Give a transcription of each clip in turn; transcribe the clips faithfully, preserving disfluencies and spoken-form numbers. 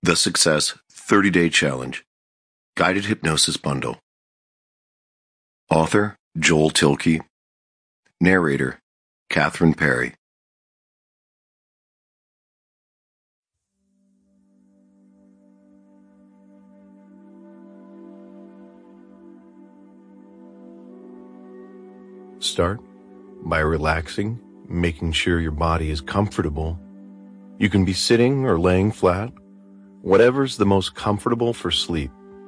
The Success thirty-day Challenge, Guided Hypnosis Bundle. Author, Joel Tilke. Narrator, Catherine Perry. Start by relaxing, making sure your body is comfortable. You can be sitting or laying flat, whatever's the most comfortable for sleep.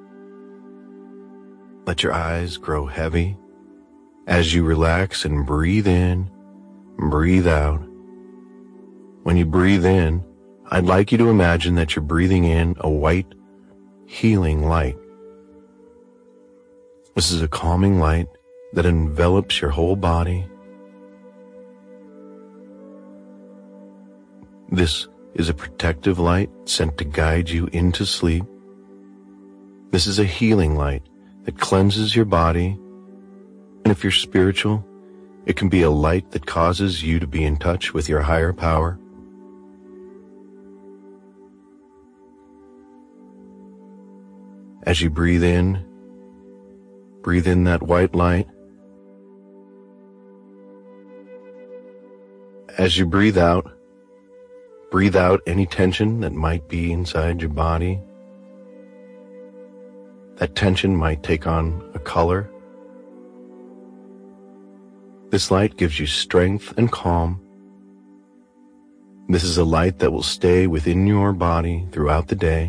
Let your eyes grow heavy as you relax and breathe in, breathe out. When you breathe in, I'd like you to imagine that you're breathing in a white, healing light. This is a calming light that envelops your whole body. This is a protective light sent to guide you into sleep. This is a healing light that cleanses your body. And if you're spiritual, it can be a light that causes you to be in touch with your higher power. As you breathe in, breathe in that white light. As you breathe out, breathe out any tension that might be inside your body. That tension might take on a color. This light gives you strength and calm. This is a light that will stay within your body throughout the day.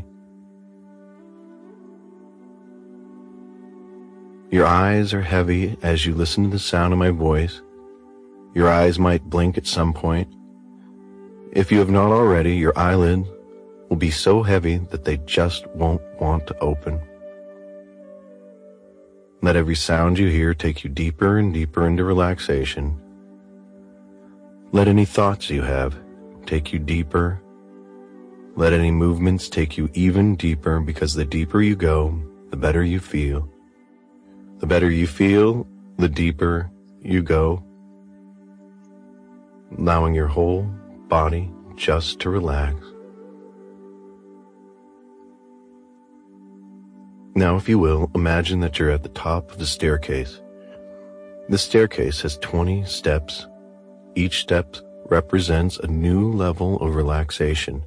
Your eyes are heavy as you listen to the sound of my voice. Your eyes might blink at some point. If you have not already, your eyelids will be so heavy that they just won't want to open. Let every sound you hear take you deeper and deeper into relaxation. Let any thoughts you have take you deeper. Let any movements take you even deeper, because the deeper you go, the better you feel. The better you feel, the deeper you go, allowing your whole body just to relax. Now, if you will, imagine that you're at the top of the staircase. The staircase has twenty steps. Each step represents a new level of relaxation.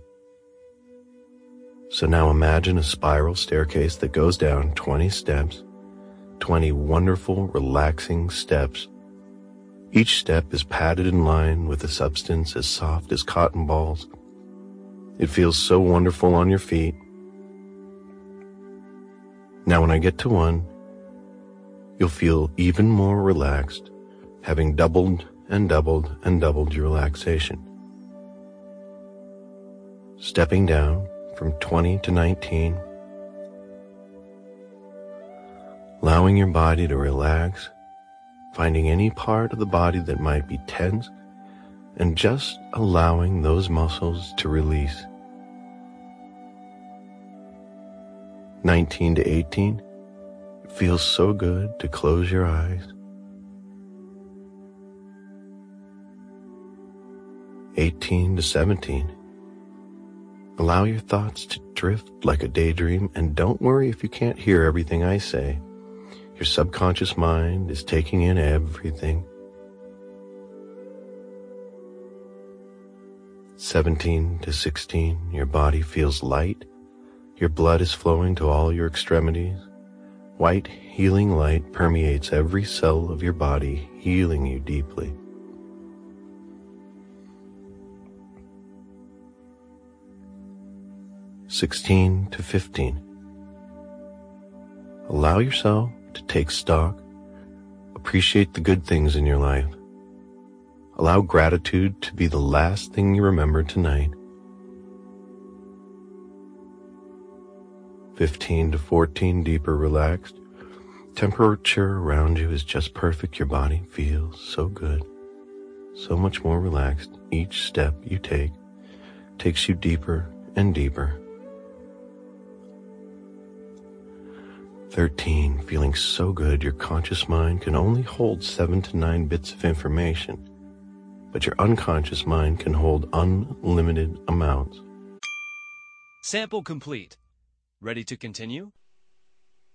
So now imagine a spiral staircase that goes down twenty steps, twenty wonderful, relaxing steps. Each step is padded in line with a substance as soft as cotton balls. It feels so wonderful on your feet. Now when I get to one, you'll feel even more relaxed, having doubled and doubled and doubled your relaxation. Stepping down from twenty to nineteen, allowing your body to relax, finding any part of the body that might be tense, and just allowing those muscles to release. nineteen to eighteen, it feels so good to close your eyes. eighteen to seventeen, allow your thoughts to drift like a daydream, and don't worry if you can't hear everything I say. Your subconscious mind is taking in everything. seventeen to sixteen, your body feels light. Your blood is flowing to all your extremities. White, healing light permeates every cell of your body, healing you deeply. sixteen to fifteen. Allow yourself to take stock. Appreciate the good things in your life. Allow gratitude to be the last thing you remember tonight. fifteen to fourteen, deeper relaxed. Temperature around you is just perfect. Your body feels so good, so much more relaxed. Each step you take takes you deeper and deeper. thirteen, feeling so good your conscious mind can only hold seven to nine bits of information, but your unconscious mind can hold unlimited amounts. Sample complete. Ready to continue?